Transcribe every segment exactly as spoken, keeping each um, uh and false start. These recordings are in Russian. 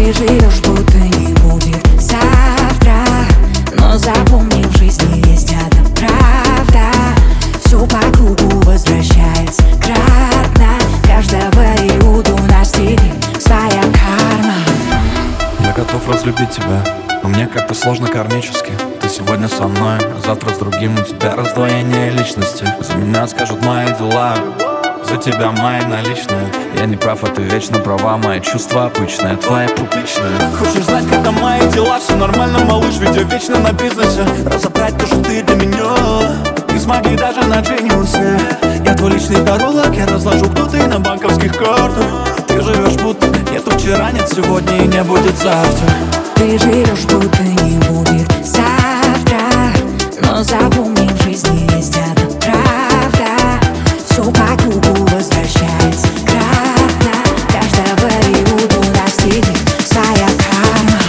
Ты живешь, будто не будет завтра, но запомни, в жизни есть одна правда. Все по кругу возвращается кратно. Каждого иуду настигнет своя карма. Я готов разлюбить тебя, но мне как-то сложно кармически. Ты сегодня со мной, а завтра с другим. У тебя раздвоение личности. За меня скажут мои дела, за тебя мои наличные. Я не прав, а ты вечно права. Мои чувства обычные, твои публичные. Хочешь знать, как там мои дела? Все нормально, малыш, ведь я вечно на бизнесе. Разобрать то, что ты для меня не смогли даже на Genius. Я твой личный таролог, я разложу, кто ты на банковских картах. Ты живешь, будто нету вчера, нет сегодня и не будет завтра. Ты живешь, будто не будет завтра, но запомни, в жизни есть одна правда. Все по кругу возвращается кратно. Каждого иуду настигнет своя карма.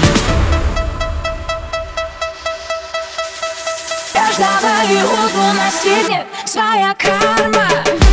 Каждого иуду настигнет своя карма.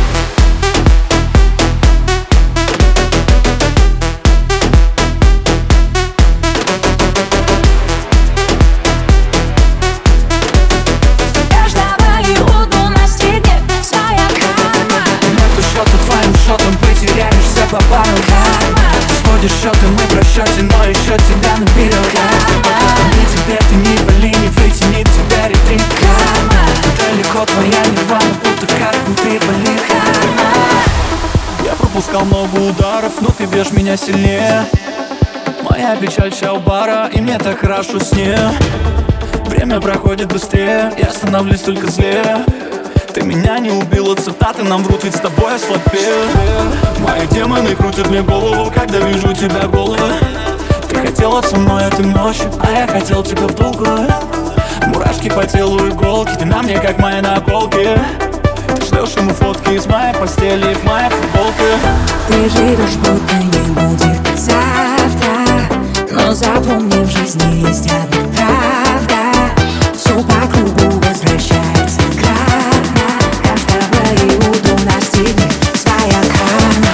По пару карма. Сводишь счеты, мы в расчете, но еще тебя наберет карма. Ни тебе ты, ни боли, не вытянет тебя ретрит карма. Далеко твоя нирвана, будто как ты боли карма. Я пропускал много ударов, но ты бьешь меня сильнее. Моя печаль вся у бара, и мне так хорошо с ней. Время проходит быстрее, я становлюсь только злее. Ты меня не убила, цитаты нам врут, ведь с тобой я слабее. Мои демоны крутят мне голову, когда вижу тебя голую. Ты хотела со мной этой ночью, а я хотел тебя в долгую. Мурашки по телу, иголки, ты на мне как мои наколки. Ты шлешь ему фотки из моей постели и в моей футболке. Ты живешь, будто не будет завтра, но запомни, в жизни есть одна правда. Все по кругу возвращается кратно. Каждого иуду настигнет своя карма.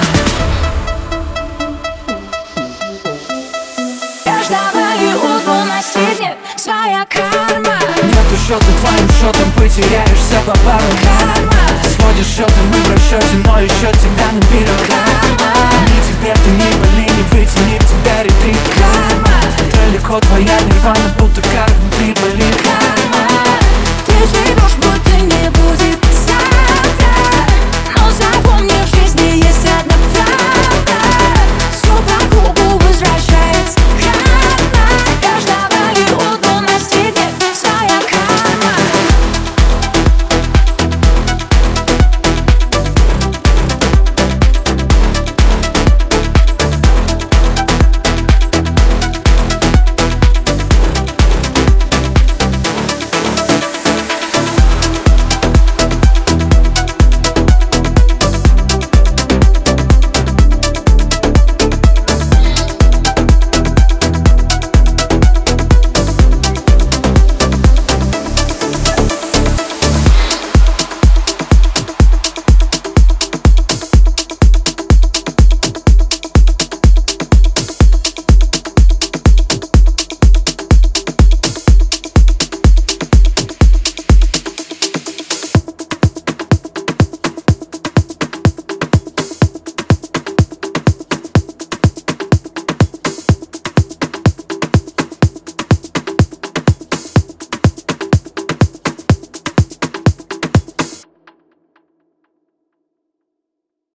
Каждого иуду настигнет своя карма. Нету счета твоим счетом, потеряешься по пару карма. Сводишь счеты, мы в расчете, но еще тебя наберет карма. Ни тебе ты,